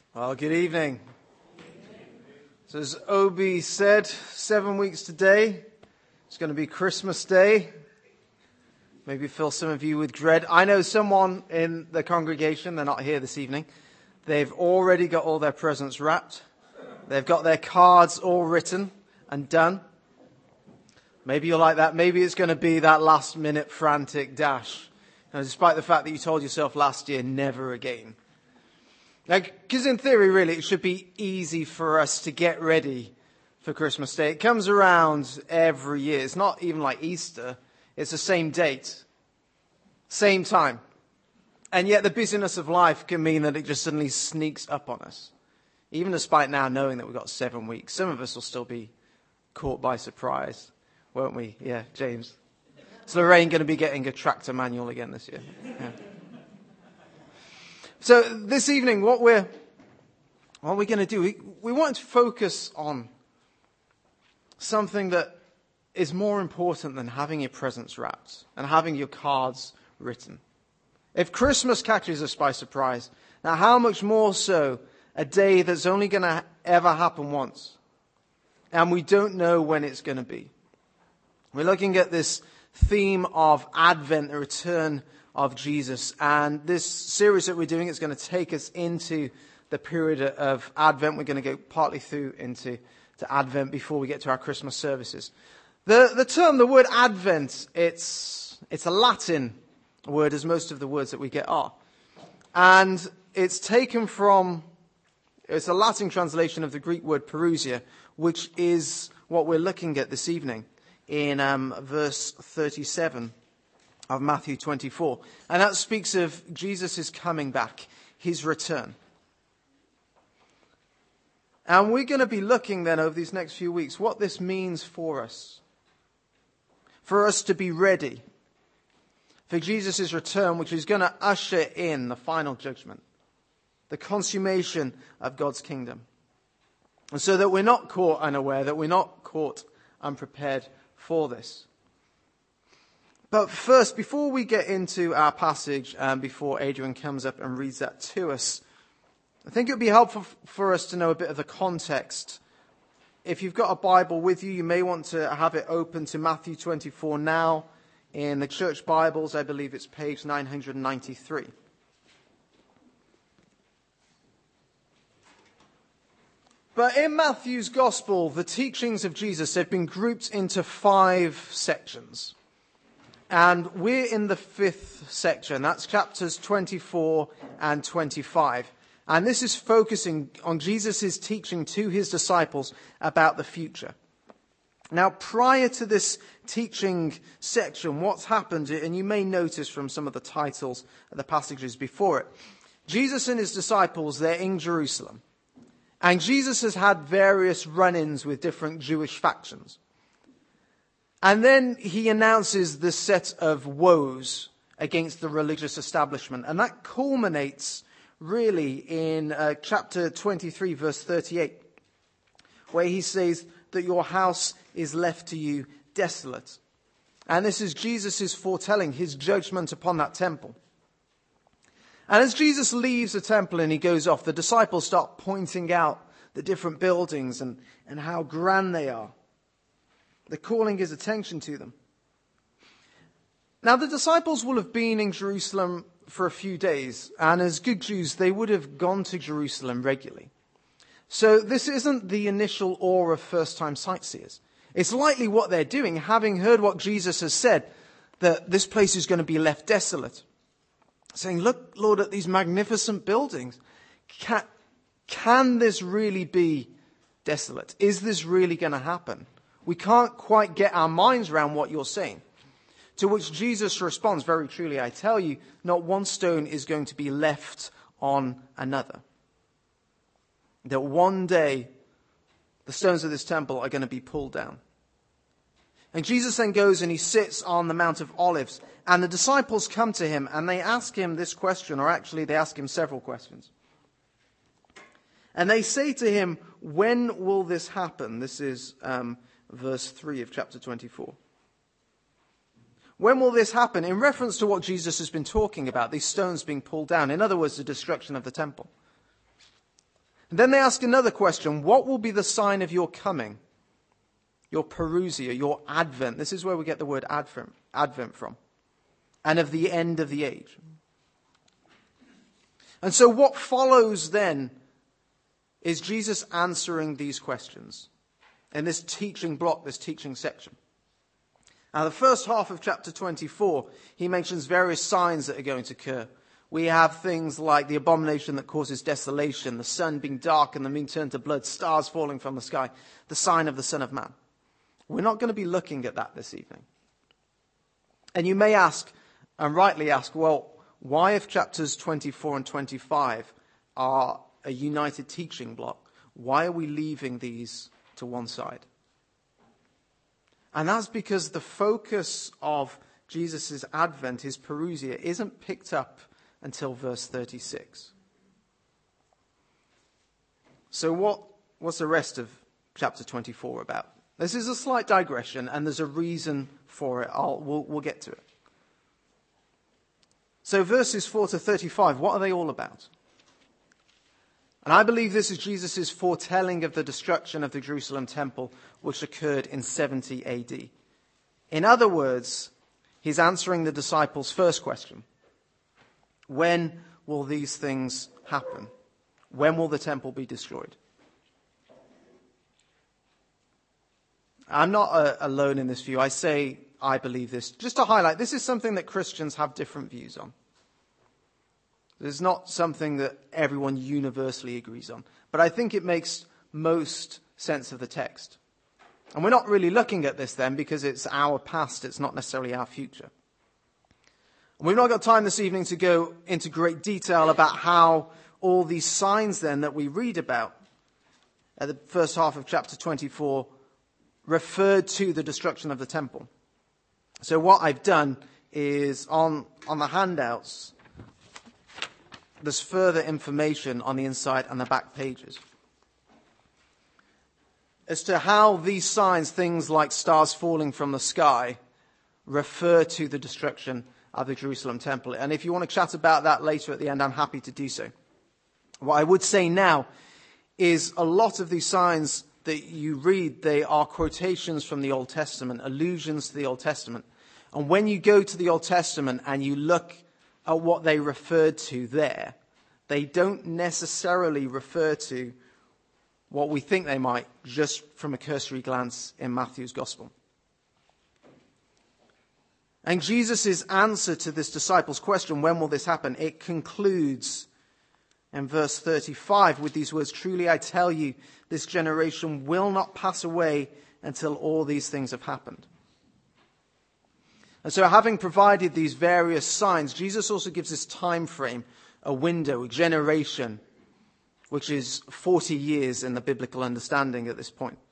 Well, good evening. So as Obi said, 7 weeks today, it's going to be Christmas Day. Maybe fill some of you with dread. I know someone in the congregation, they're not here this evening. They've already got all their presents wrapped. They've got their cards all written and done. Maybe you're like that. Maybe it's going to be that last minute frantic dash. Despite the fact that you told yourself last year, never again. Because in theory, really, it should be easy for us to get ready for Christmas Day. It comes around every year. It's not even like Easter. It's the same date, same time. And yet the busyness of life can mean that it just suddenly sneaks up on us. Even despite now knowing that we've got 7 weeks, some of us will still be caught by surprise, won't we? Yeah, James. Is Lorraine going to be getting a tractor manual again this year? Yeah. So this evening, what we're going to do, we want to focus on something that is more important than having your presents wrapped and having your cards written. If Christmas catches us by surprise, now how much more so a day that's only going to ever happen once, and we don't know when it's going to be. We're looking at this theme of Advent, the return of Jesus. And this series that we're doing is going to take us into the period of Advent. We're going to go partly through into Advent before we get to our Christmas services. The word Advent, it's a Latin word, as most of the words that we get are. And it's taken from, it's a Latin translation of the Greek word parousia, which is what we're looking at this evening in verse 37 of Matthew 24. And that speaks of Jesus' coming back, his return. And we're going to be looking then over these next few weeks what this means for us to be ready for Jesus' return, which is going to usher in the final judgment, the consummation of God's kingdom. And so that we're not caught unaware, that we're not caught unprepared for this. But first, before we get into our passage, before Adrian comes up and reads that to us, I think it would be helpful for us to know a bit of the context. If you've got a Bible with you, you may want to have it open to Matthew 24 now. In the church Bibles, I believe it's page 993. But in Matthew's Gospel, the teachings of Jesus have been grouped into 5 sections. And we're in the 5th section. That's chapters 24 and 25. And this is focusing on Jesus' teaching to his disciples about the future. Now, prior to this teaching section, what's happened, and you may notice from some of the titles of the passages before it, Jesus and his disciples, they're in Jerusalem. And Jesus has had various run-ins with different Jewish factions. And then he announces this set of woes against the religious establishment. And that culminates really in chapter 23, verse 38, where he says that your house is left to you desolate. And this is Jesus' foretelling his judgment upon that temple. And as Jesus leaves the temple and he goes off, the disciples start pointing out the different buildings and how grand they are. They're calling his attention to them. Now, the disciples will have been in Jerusalem for a few days, and as good Jews, they would have gone to Jerusalem regularly. So this isn't the initial awe of first-time sightseers. It's likely what they're doing, having heard what Jesus has said, that this place is going to be left desolate. Saying, look, Lord, at these magnificent buildings. Can this really be desolate? Is this really going to happen? We can't quite get our minds around what you're saying. To which Jesus responds, very truly, I tell you, not one stone is going to be left on another. That one day, the stones of this temple are going to be pulled down. And Jesus then goes and he sits on the Mount of Olives. And the disciples come to him and they ask him this question, or actually they ask him several questions. And they say to him, when will this happen? This is verse 3 of chapter 24. When will this happen? In reference to what Jesus has been talking about, these stones being pulled down. In other words, the destruction of the temple. And then they ask another question. What will be the sign of your coming? Your parousia, your advent. This is where we get the word advent from. And of the end of the age. And so what follows then is Jesus answering these questions in this teaching block, this teaching section. Now, the first half of chapter 24, he mentions various signs that are going to occur. We have things like the abomination that causes desolation, the sun being dark and the moon turned to blood, stars falling from the sky, the sign of the Son of Man. We're not going to be looking at that this evening. And you may ask, and rightly ask, well, why if chapters 24 and 25 are a united teaching block, why are we leaving these to one side? And that's because the focus of Jesus' advent, his parousia, isn't picked up until verse 36. So what's the rest of chapter 24 about? This is a slight digression, and there's a reason for it. We'll get to it. So verses 4 to 35, what are they all about? And I believe this is Jesus' foretelling of the destruction of the Jerusalem temple, which occurred in 70 AD. In other words, he's answering the disciples' first question. When will these things happen? When will the temple be destroyed? I'm not alone in this view. I say I believe this. Just to highlight, this is something that Christians have different views on. It's not something that everyone universally agrees on. But I think it makes most sense of the text. And we're not really looking at this then because it's our past, it's not necessarily our future. And we've not got time this evening to go into great detail about how all these signs then that we read about at the first half of chapter 24 referred to the destruction of the temple. So what I've done is on the handouts, there's further information on the inside and the back pages as to how these signs, things like stars falling from the sky, refer to the destruction of the Jerusalem temple. And if you want to chat about that later at the end, I'm happy to do so. What I would say now is a lot of these signs that you read, they are quotations from the Old Testament, allusions to the Old Testament. And when you go to the Old Testament and you look at what they referred to there, they don't necessarily refer to what we think they might, just from a cursory glance in Matthew's Gospel. And Jesus' answer to this disciples' question, when will this happen? It concludes in verse 35 with these words, "Truly I tell you, this generation will not pass away until all these things have happened." And so having provided these various signs, Jesus also gives this time frame, a window, a generation, which is 40 years in the biblical understanding at this point.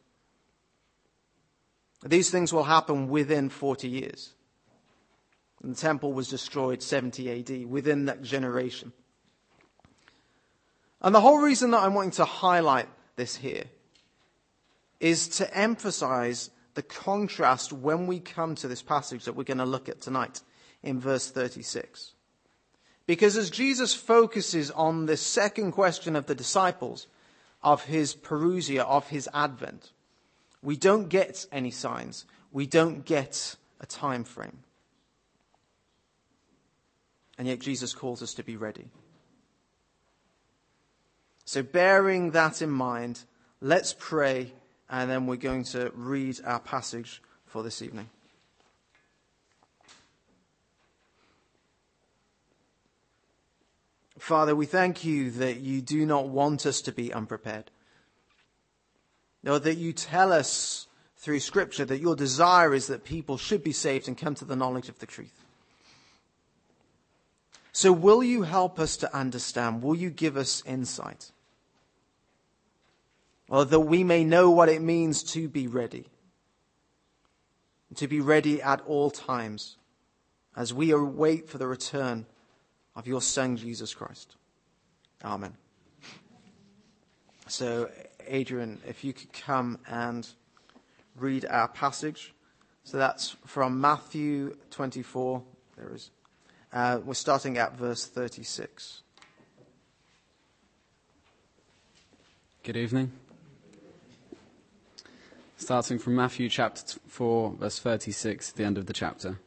These things will happen within 40 years. And the temple was destroyed 70 AD, within that generation. And the whole reason that I'm wanting to highlight this here is to emphasize the contrast when we come to this passage that we're going to look at tonight in verse 36. Because as Jesus focuses on this second question of the disciples, of his parousia, of his advent, we don't get any signs. We don't get a time frame. And yet Jesus calls us to be ready. So bearing that in mind, let's pray, and then we're going to read our passage for this evening. Father, we thank you that you do not want us to be unprepared. Lord, that you tell us through Scripture that your desire is that people should be saved and come to the knowledge of the truth. So will you help us to understand? Will you give us insight? Or that we may know what it means to be ready. To be ready at all times as we await for the return of your Son, Jesus Christ. Amen. So, Adrian, if you could come and read our passage. So that's from Matthew 24. We're starting at verse 36. Good evening. Starting from Matthew chapter 4, verse 36, the end of the chapter.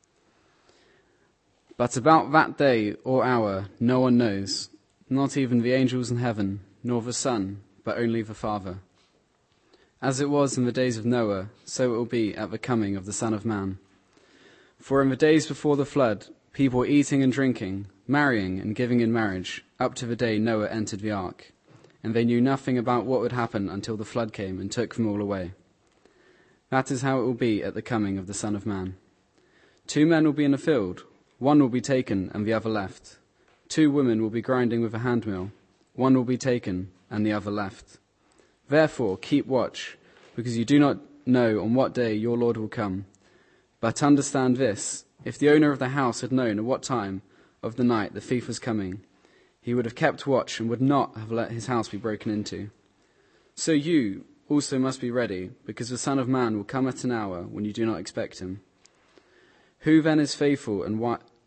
But about that day or hour no one knows, not even the angels in heaven, nor the Son, but only the Father. As it was in the days of Noah, so it will be at the coming of the Son of Man. For in the days before the flood, people were eating and drinking, marrying and giving in marriage, up to the day Noah entered the ark. And they knew nothing about what would happen until the flood came and took them all away. That is how it will be at the coming of the Son of Man. 2 men will be in a field, one will be taken and the other left. 2 women will be grinding with a handmill, one will be taken and the other left. Therefore keep watch, because you do not know on what day your Lord will come. But understand this, if the owner of the house had known at what time of the night the thief was coming, he would have kept watch and would not have let his house be broken into. So you also must be ready, because the Son of Man will come at an hour when you do not expect him. Who then is the faithful and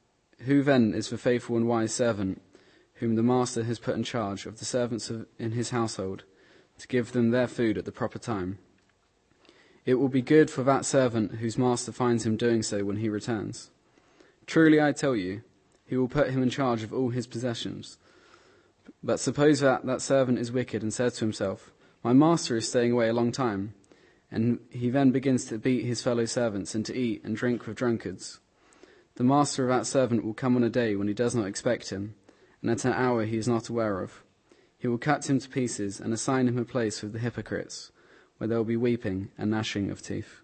wise servant, whom the master has put in charge of the servants in his household, to give them their food at the proper time? It will be good for that servant whose master finds him doing so when he returns. Truly I tell you, he will put him in charge of all his possessions. But suppose that servant is wicked and says to himself, my master is staying away a long time, and he then begins to beat his fellow servants and to eat and drink with drunkards. The master of that servant will come on a day when he does not expect him, and at an hour he is not aware of. He will cut him to pieces and assign him a place with the hypocrites, where there will be weeping and gnashing of teeth.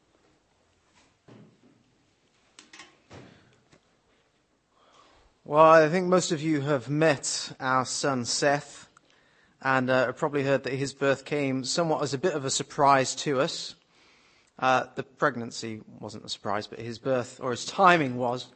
Well, I think most of you have met our son Seth, and probably heard that his birth came somewhat as a bit of a surprise to us. The pregnancy wasn't a surprise, but his birth, or his timing, was.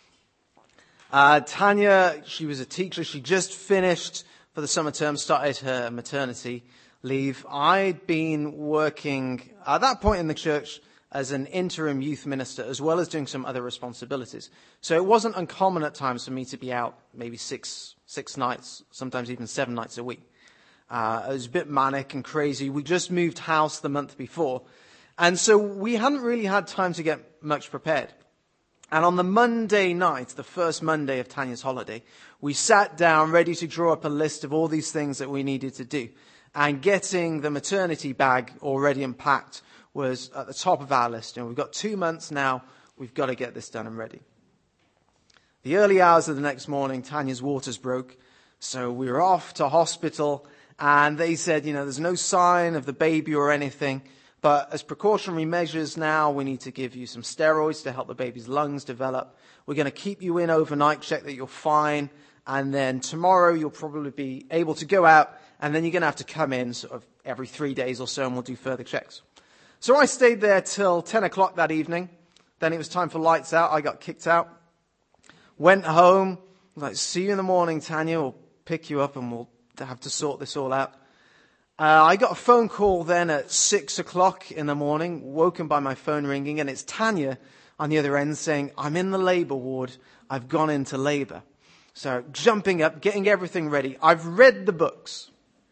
Tanya, she was a teacher. She just finished for the summer term, started her maternity leave. I'd been working at that point in the church as an interim youth minister, as well as doing some other responsibilities. So it wasn't uncommon at times for me to be out maybe six nights, sometimes even 7 nights a week. It was a bit manic and crazy. We just moved house the month before. And so we hadn't really had time to get much prepared. And on the Monday night, the first Monday of Tanya's holiday, we sat down ready to draw up a list of all these things that we needed to do. And getting the maternity bag already unpacked was at the top of our list. And we've got 2 months now. We've got to get this done and ready. The early hours of the next morning, Tanya's waters broke. So we were off to hospital. And they said, there's no sign of the baby or anything. But as precautionary measures now, we need to give you some steroids to help the baby's lungs develop. We're going to keep you in overnight, check that you're fine. And then tomorrow you'll probably be able to go out. And then you're going to have to come in sort of every 3 days or so, and we'll do further checks. So I stayed there till 10 o'clock that evening. Then it was time for lights out. I got kicked out. Went home. See you in the morning, Tanya. We'll pick you up and we'll have to sort this all out. I got a phone call then at 6 o'clock in the morning, woken by my phone ringing, and it's Tanya on the other end saying, I'm in the labour ward. I've gone into labour. So jumping up, getting everything ready. I've read the books.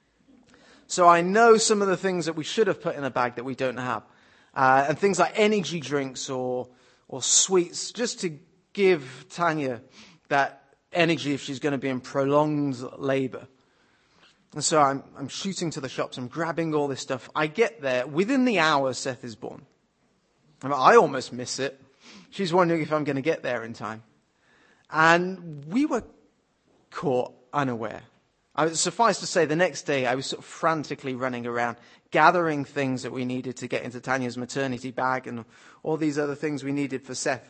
So I know some of the things that we should have put in a bag that we don't have. And things like energy drinks or sweets, just to give Tanya that energy if she's going to be in prolonged labour. And so I'm shooting to the shops. I'm grabbing all this stuff. I get there. Within the hour, Seth is born. I almost miss it. She's wondering if I'm going to get there in time. And we were caught unaware. Suffice to say, the next day I was sort of frantically running around, gathering things that we needed to get into Tanya's maternity bag and all these other things we needed for Seth.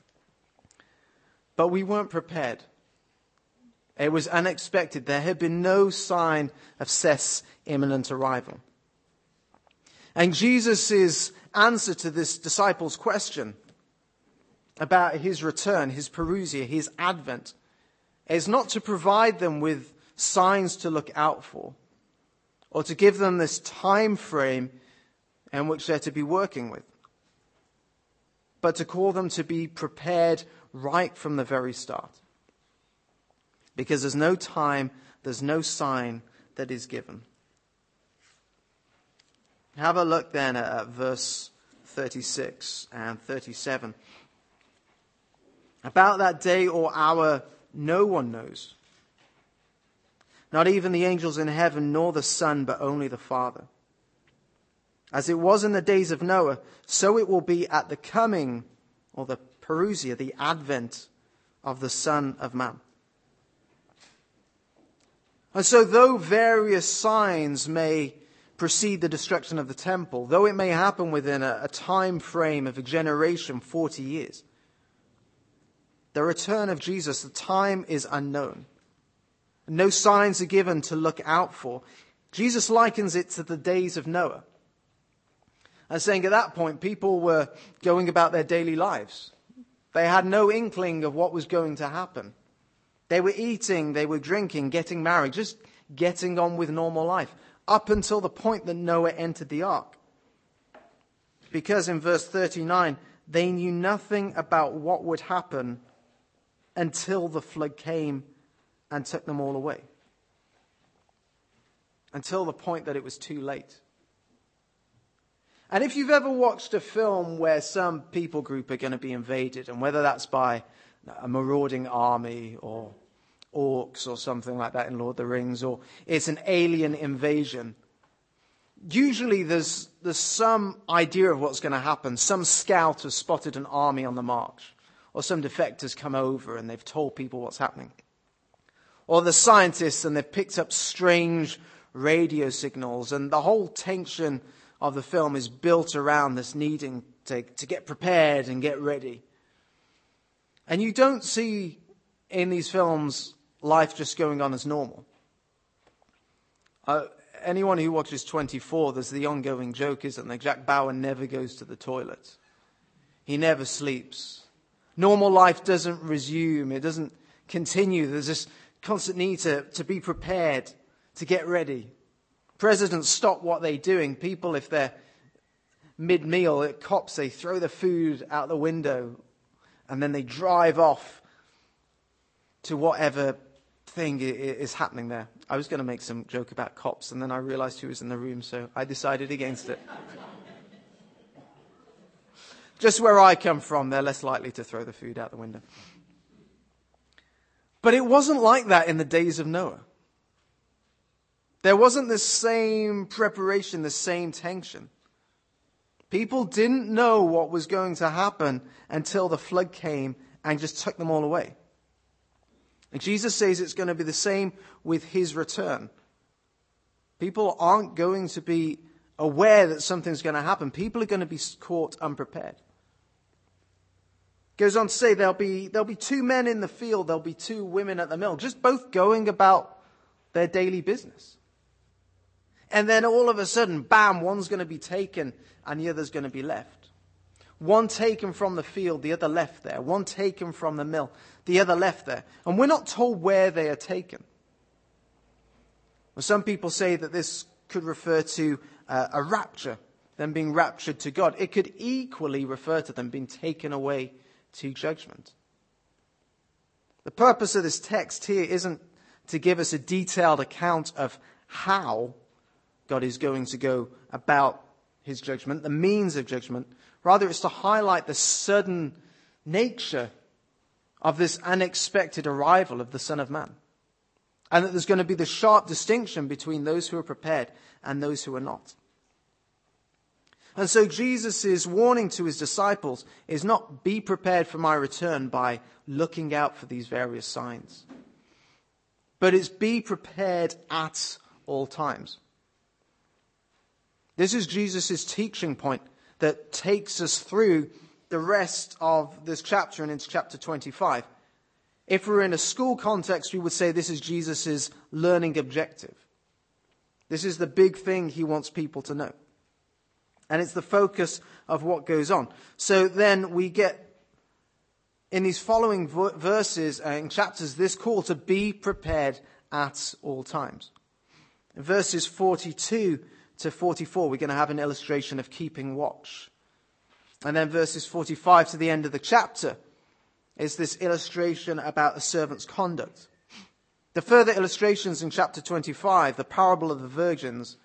But we weren't prepared. It was unexpected. There had been no sign of Seth's imminent arrival. And Jesus' answer to this disciples' question about his return, his parousia, his advent, is not to provide them with signs to look out for, or to give them this time frame in which they're to be working with, but to call them to be prepared right from the very start. Because there's no time, there's no sign that is given. Have a look then at verse 36 and 37. About that day or hour, no one knows. Not even the angels in heaven, nor the Son, but only the Father. As it was in the days of Noah, so it will be at the coming, or the parousia, the advent of the Son of Man. And so though various signs may precede the destruction of the temple, though it may happen within a time frame of a generation, 40 years, the return of Jesus, the time is unknown. No signs are given to look out for. Jesus likens it to the days of Noah. And saying at that point, people were going about their daily lives. They had no inkling of what was going to happen. They were eating, they were drinking, getting married, just getting on with normal life, up until the point that Noah entered the ark. Because in verse 39, they knew nothing about what would happen until the flood came and took them all away. Until the point that it was too late. And if you've ever watched a film where some people group are going to be invaded, and whether that's by a marauding army or orcs or something like that in Lord of the Rings, or it's an alien invasion, usually there's some idea of what's going to happen. Some scout has spotted an army on the march, or some defectors come over and they've told people what's happening. Or the scientists and they've picked up strange radio signals, and the whole tension of the film is built around this needing to get prepared and get ready. And you don't see in these films life just going on as normal. Anyone who watches 24, there's the ongoing joke, isn't there? Jack Bauer never goes to the toilet. He never sleeps. Normal life doesn't resume. It doesn't continue. There's this constant need to be prepared, to get ready. Presidents stop what they're doing. People, if they're mid-meal at cops, they throw the food out the window and then they drive off to whatever thing is happening there. I was going to make some joke about cops, and then I realized who was in the room, so I decided against it. Just where I come from, they're less likely to throw the food out the window. But it wasn't like that in the days of Noah. There wasn't the same preparation, the same tension. People didn't know what was going to happen until the flood came and just took them all away. And Jesus says it's going to be the same with his return. People aren't going to be aware that something's going to happen. People are going to be caught unprepared. Goes on to say there'll be two men in the field, there'll be two women at the mill, just both going about their daily business. And then all of a sudden, bam, one's going to be taken and the other's going to be left. One taken from the field, the other left there. One taken from the mill, the other left there. And we're not told where they are taken. Well, some people say that this could refer to a rapture, them being raptured to God. It could equally refer to them being taken away to judgment. The purpose of this text here isn't to give us a detailed account of how God is going to go about his judgment, the means of judgment. Rather, it's to highlight the sudden nature of this unexpected arrival of the Son of Man. And that there's going to be the sharp distinction between those who are prepared and those who are not. And so Jesus' warning to his disciples is not be prepared for my return by looking out for these various signs. But it's be prepared at all times. This is Jesus' teaching point that takes us through the rest of this chapter and into chapter 25. If we're in a school context, we would say this is Jesus' learning objective. This is the big thing he wants people to know. And it's the focus of what goes on. So then we get, in these following verses and chapters, this call to be prepared at all times. In verses 42 to 44, we're going to have an illustration of keeping watch. And then verses 45 to the end of the chapter is this illustration about a servant's conduct. The further illustrations in chapter 25, the parable of the virgins,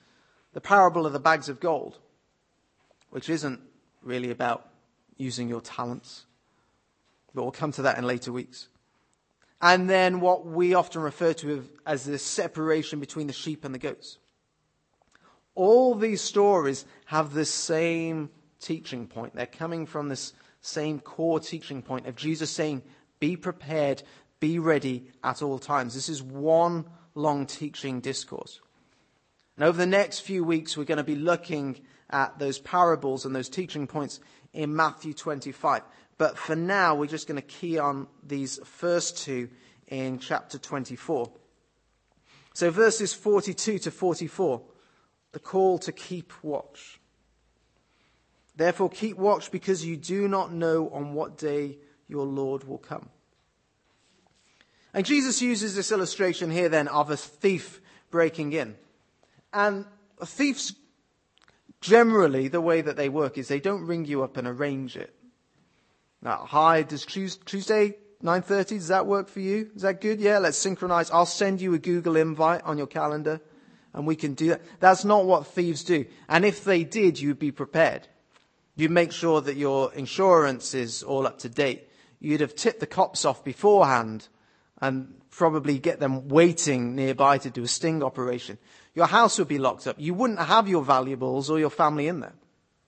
the parable of the bags of gold, which isn't really about using your talents, but we'll come to that in later weeks. And then what we often refer to as the separation between the sheep and the goats. All these stories have the same teaching point. They're coming from this same core teaching point of Jesus saying, be prepared, be ready at all times. This is one long teaching discourse. And over the next few weeks, we're going to be looking at those parables and those teaching points in Matthew 25. But for now, we're just going to key on these first two in chapter 24. So verses 42 to 44, the call to keep watch. Therefore keep watch, because you do not know on what day your Lord will come. And Jesus uses this illustration here then of a thief breaking in. And thieves, generally, the way that they work is they don't ring you up and arrange it. Now, hi, does Tuesday 9:30, does that work for you? Is that good? Yeah, let's synchronize. I'll send you a Google invite on your calendar and we can do that. That's not what thieves do. And if they did, you'd be prepared. You'd make sure that your insurance is all up to date. You'd have tipped the cops off beforehand and probably get them waiting nearby to do a sting operation. Your house would be locked up. You wouldn't have your valuables or your family in there.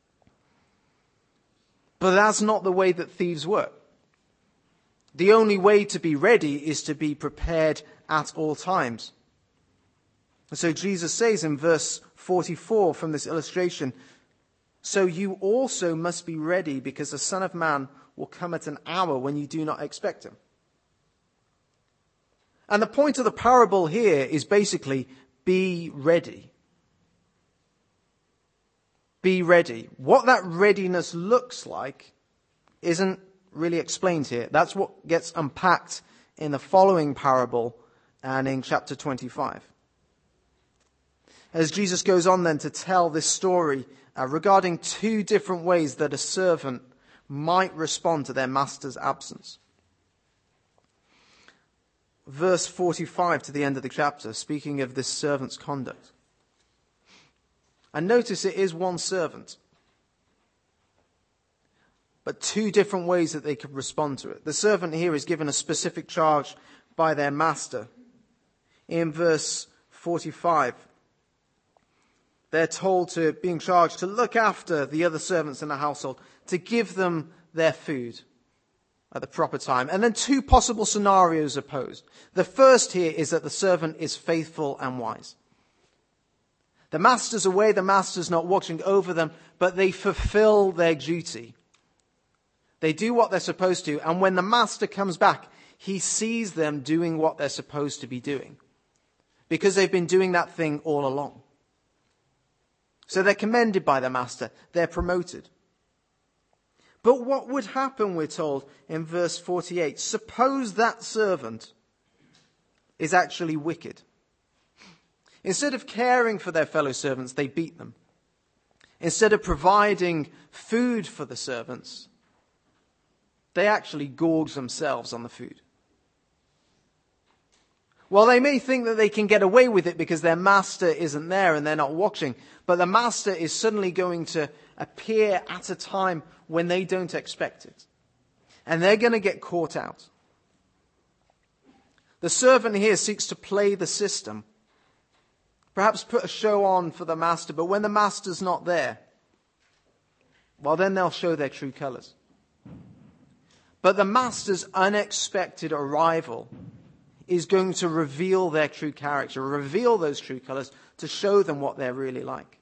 But that's not the way that thieves work. The only way to be ready is to be prepared at all times. And so Jesus says in verse 44 from this illustration, so you also must be ready, because the Son of Man will come at an hour when you do not expect him. And the point of the parable here is basically, be ready. Be ready. What that readiness looks like isn't really explained here. That's what gets unpacked in the following parable and in chapter 25. As Jesus goes on then to tell this story regarding two different ways that a servant might respond to their master's absence. Verse 45 to the end of the chapter, speaking of this servant's conduct. And notice it is one servant, but two different ways that they could respond to it. The servant here is given a specific charge by their master. In verse 45, they're told to, being charged to look after the other servants in the household, to give them their food at the proper time. And then two possible scenarios are posed. The first here is that the servant is faithful and wise. The master's away, the master's not watching over them, but they fulfill their duty. They do what they're supposed to, and when the master comes back, he sees them doing what they're supposed to be doing, because they've been doing that thing all along. So they're commended by the master, they're promoted. But what would happen, we're told in verse 48, suppose that servant is actually wicked. Instead of caring for their fellow servants, they beat them. Instead of providing food for the servants, they actually gorge themselves on the food. Well, they may think that they can get away with it because their master isn't there and they're not watching, but the master is suddenly going to appear at a time when they don't expect it. And they're going to get caught out. The servant here seeks to play the system. Perhaps put a show on for the master, but when the master's not there, well, then they'll show their true colours. But the master's unexpected arrival is going to reveal their true character, reveal those true colours, to show them what they're really like.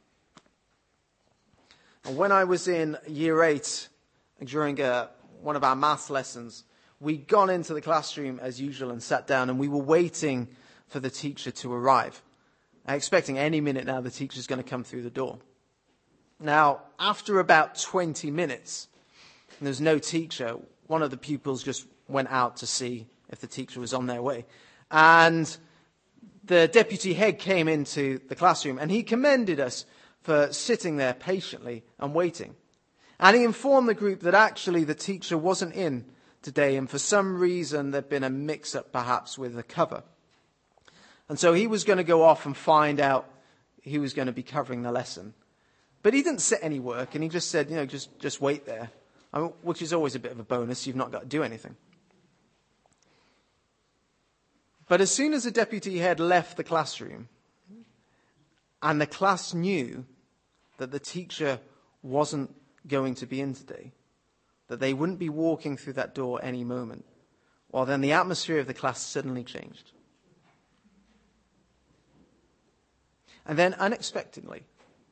And when I was in year 8, during one of our maths lessons, we'd gone into the classroom as usual and sat down, and we were waiting for the teacher to arrive. Expecting any minute now the teacher's going to come through the door. Now, after about 20 minutes, and there's no teacher, one of the pupils just went out to see if the teacher was on their way. And the deputy head came into the classroom and he commended us for sitting there patiently and waiting. And he informed the group that actually the teacher wasn't in today, and for some reason there'd been a mix-up perhaps with the cover. And so he was going to go off and find out, he was going to be covering the lesson. But he didn't set any work, and he just said, just wait there, which is always a bit of a bonus. You've not got to do anything. But as soon as the deputy head left the classroom, and the class knew that the teacher wasn't going to be in today, that they wouldn't be walking through that door any moment, well, then the atmosphere of the class suddenly changed. And then unexpectedly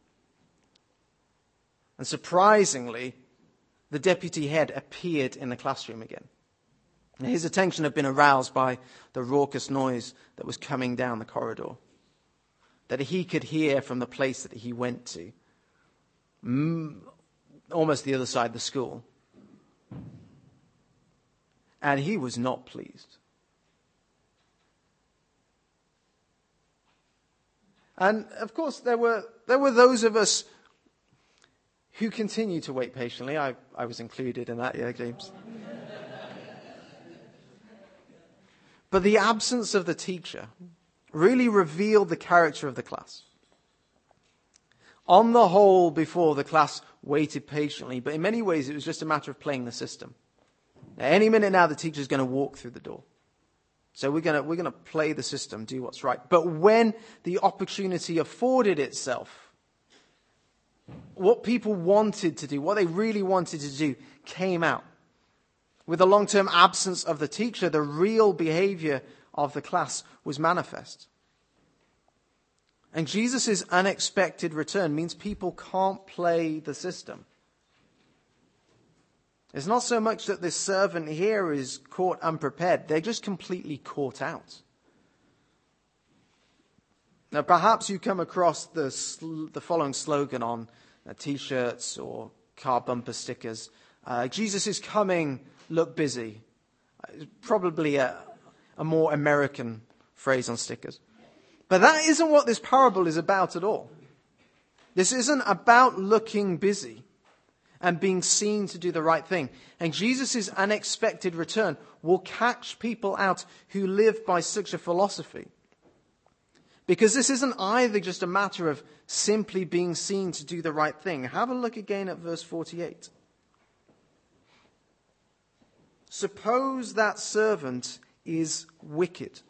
and surprisingly, the deputy head appeared in the classroom again. His attention had been aroused by the raucous noise that was coming down the corridor, that he could hear from the place that he went to, almost the other side of the school. And he was not pleased. And of course, there were those of us who continued to wait patiently. I was included in that, yeah, James. But the absence of the teacher really revealed the character of the class. On the whole, before, the class waited patiently, but in many ways it was just a matter of playing the system. Now, any minute now, the teacher's going to walk through the door. So we're going to play the system, do what's right. But when the opportunity afforded itself, what people wanted to do, what they really wanted to do, came out. With the long-term absence of the teacher, the real behavior of the class was manifest. And Jesus' unexpected return means people can't play the system. It's not so much that this servant here is caught unprepared. They're just completely caught out. Now, perhaps you come across the following slogan on T-shirts or car bumper stickers. Jesus is coming, look busy. Probably a more American phrase on stickers. But that isn't what this parable is about at all. This isn't about looking busy and being seen to do the right thing. And Jesus' unexpected return will catch people out who live by such a philosophy. Because this isn't either just a matter of simply being seen to do the right thing. Have a look again at verse 48. Suppose that servant is wicked.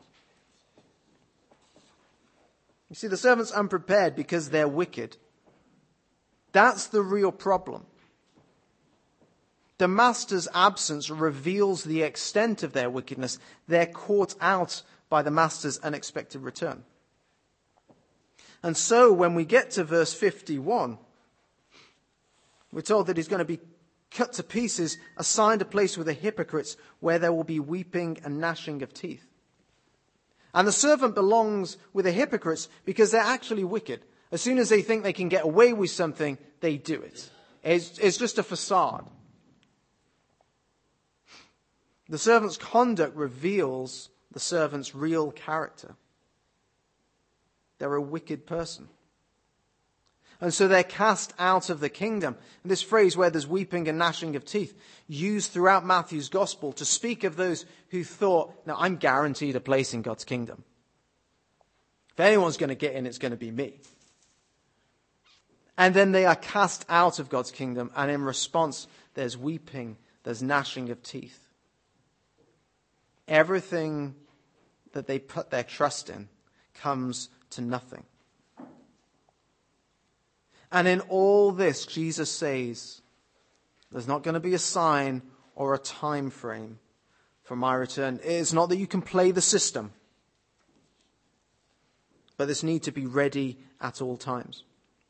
You see, the servant's unprepared because they're wicked. That's the real problem. The master's absence reveals the extent of their wickedness. They're caught out by the master's unexpected return. And so when we get to verse 51, we're told that he's going to be cut to pieces, assigned a place with the hypocrites where there will be weeping and gnashing of teeth. And the servant belongs with the hypocrites because they're actually wicked. As soon as they think they can get away with something, they do it. It's just a facade. The servant's conduct reveals the servant's real character. They're a wicked person. And so they're cast out of the kingdom. And this phrase, where there's weeping and gnashing of teeth, used throughout Matthew's gospel to speak of those who thought, now I'm guaranteed a place in God's kingdom. If anyone's going to get in, it's going to be me. And then they are cast out of God's kingdom. And in response, there's weeping, there's gnashing of teeth. Everything that they put their trust in comes to nothing. And in all this, Jesus says, there's not going to be a sign or a time frame for my return. It's not that you can play the system, but this need to be ready at all times.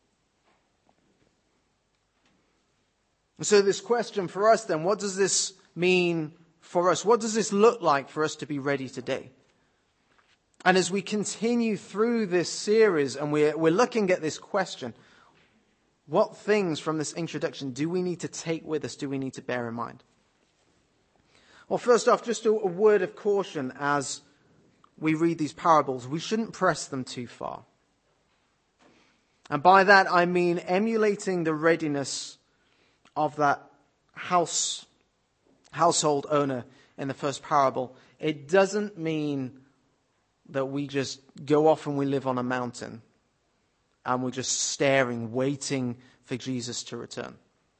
And so this question for us then, what does this mean for us? What does this look like for us to be ready today? And as we continue through this series and we're looking at this question, what things from this introduction do we need to take with us, do we need to bear in mind? Well, first off, just a word of caution as we read these parables. We shouldn't press them too far. And by that I mean emulating the readiness of that household owner in the first parable. It doesn't mean that we just go off and we live on a mountain and we're just staring, waiting for Jesus to return.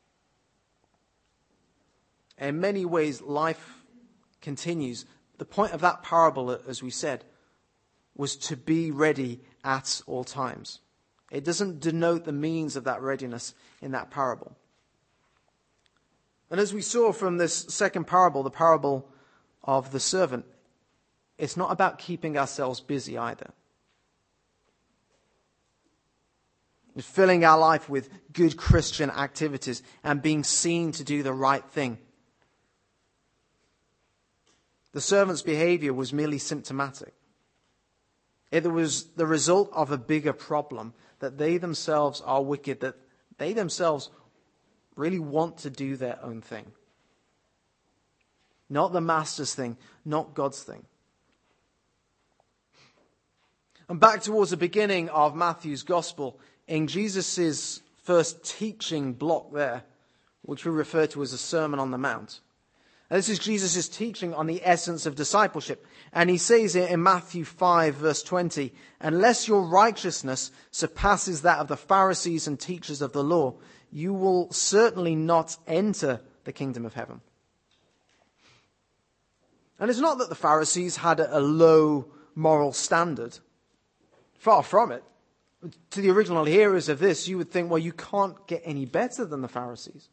In many ways, life continues. The point of that parable, as we said, was to be ready at all times. It doesn't denote the means of that readiness in that parable. And as we saw from this second parable, the parable of the servant, it's not about keeping ourselves busy either. It's filling our life with good Christian activities and being seen to do the right thing. The servant's behavior was merely symptomatic. It was the result of a bigger problem, that they themselves are wicked, that they themselves really want to do their own thing. Not the master's thing, not God's thing. And back towards the beginning of Matthew's gospel, in Jesus' first teaching block there, which we refer to as the Sermon on the Mount. And this is Jesus' teaching on the essence of discipleship. And he says it in Matthew 5, verse 20, "Unless your righteousness surpasses that of the Pharisees and teachers of the law, you will certainly not enter the kingdom of heaven." And it's not that the Pharisees had a low moral standard. Far from it. To the original hearers of this, you would think, well, you can't get any better than the Pharisees.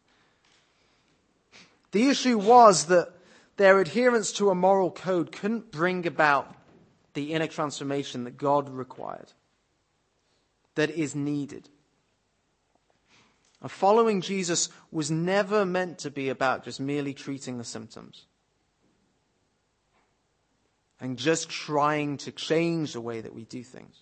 The issue was that their adherence to a moral code couldn't bring about the inner transformation that God required, that is needed. And following Jesus was never meant to be about just merely treating the symptoms and just trying to change the way that we do things.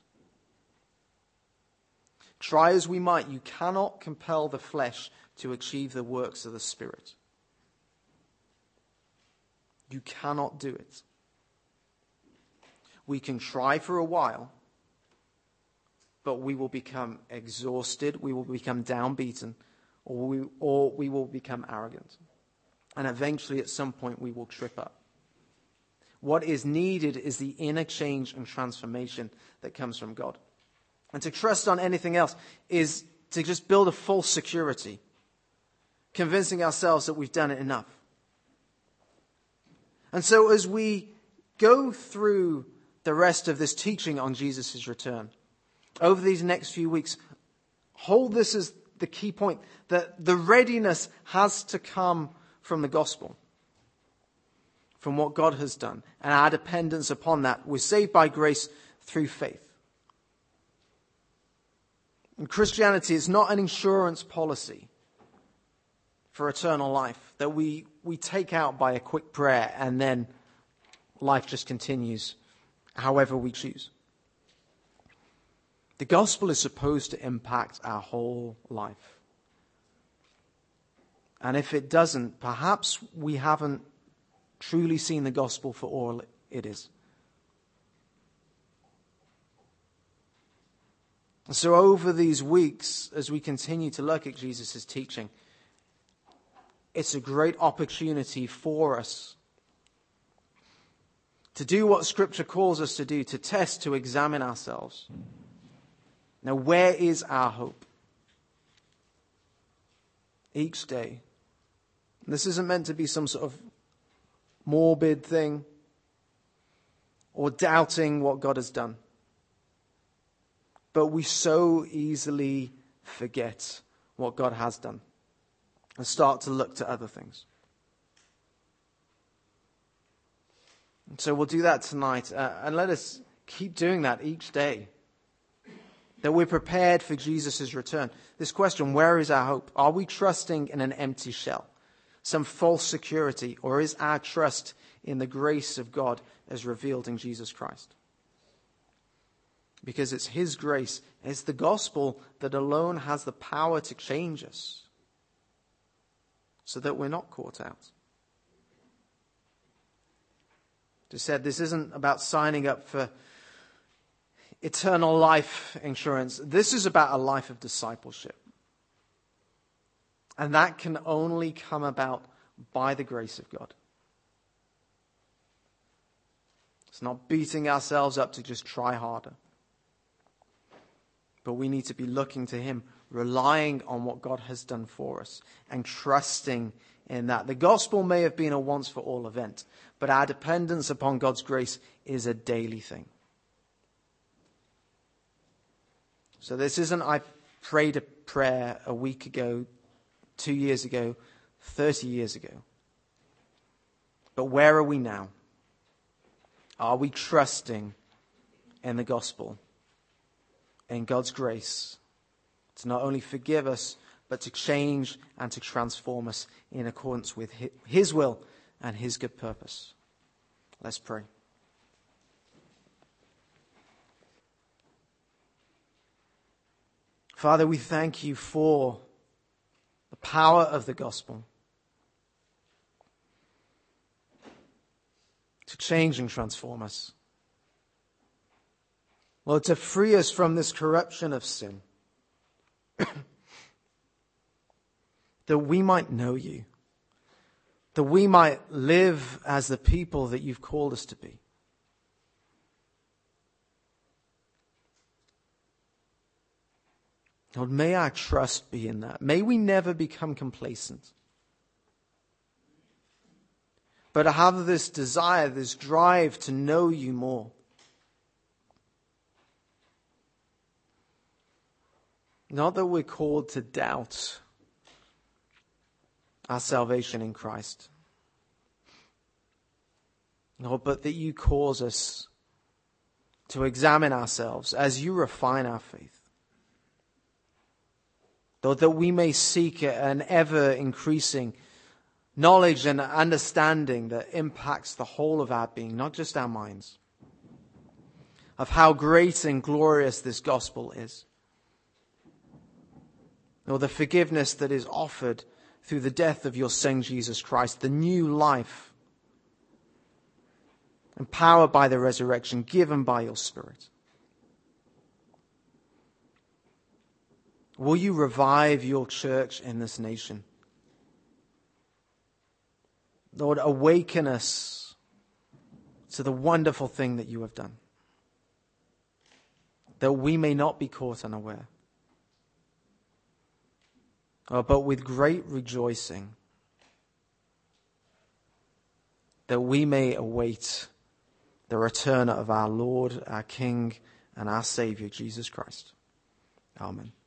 Try as we might, you cannot compel the flesh to achieve the works of the Spirit. You cannot do it. We can try for a while, but we will become exhausted, we will become downbeaten, or we will become arrogant. And eventually, at some point, we will trip up. What is needed is the inner change and transformation that comes from God. And to trust on anything else is to just build a false security, convincing ourselves that we've done it enough. And so as we go through the rest of this teaching on Jesus' return, over these next few weeks, hold this as the key point, that the readiness has to come from the gospel, from what God has done, and our dependence upon that. We're saved by grace through faith. And Christianity is not an insurance policy for eternal life that we take out by a quick prayer and then life just continues however we choose. The gospel is supposed to impact our whole life. And if it doesn't, perhaps we haven't truly seen the gospel for all it is. And so over these weeks, as we continue to look at Jesus' teaching, it's a great opportunity for us to do what Scripture calls us to do, to test, to examine ourselves. Now, where is our hope? Each day. And this isn't meant to be some sort of morbid thing or doubting what God has done. But we so easily forget what God has done and start to look to other things. And so we'll do that tonight. And let us keep doing that each day. That we're prepared for Jesus' return. This question, where is our hope? Are we trusting in an empty shell? Some false security? Or is our trust in the grace of God as revealed in Jesus Christ? Because it's His grace, it's the gospel that alone has the power to change us so that we're not caught out. Just said, this isn't about signing up for eternal life insurance. This is about a life of discipleship. And that can only come about by the grace of God. It's not beating ourselves up to just try harder. But we need to be looking to him, relying on what God has done for us, and trusting in that. The gospel may have been a once-for-all event, but our dependence upon God's grace is a daily thing. So this isn't, I prayed a prayer a week ago, 2 years ago, 30 years ago. But where are we now? Are we trusting in the gospel, in God's grace, to not only forgive us, but to change and to transform us in accordance with his will and his good purpose? Let's pray. Father, we thank you for the power of the gospel to change and transform us. Lord, to free us from this corruption of sin, that we might know you, that we might live as the people that you've called us to be. Lord, may our trust be in that. May we never become complacent, but have this desire, this drive to know you more. Not that we're called to doubt our salvation in Christ, no, but that you cause us to examine ourselves as you refine our faith. Lord, that we may seek an ever-increasing knowledge and understanding that impacts the whole of our being, not just our minds, of how great and glorious this gospel is. Lord, the forgiveness that is offered through the death of your Son, Jesus Christ, the new life, empowered by the resurrection, given by your Spirit. Will you revive your church in this nation? Lord, awaken us to the wonderful thing that you have done, that we may not be caught unaware, but with great rejoicing, that we may await the return of our Lord, our King, and our Savior, Jesus Christ. Amen.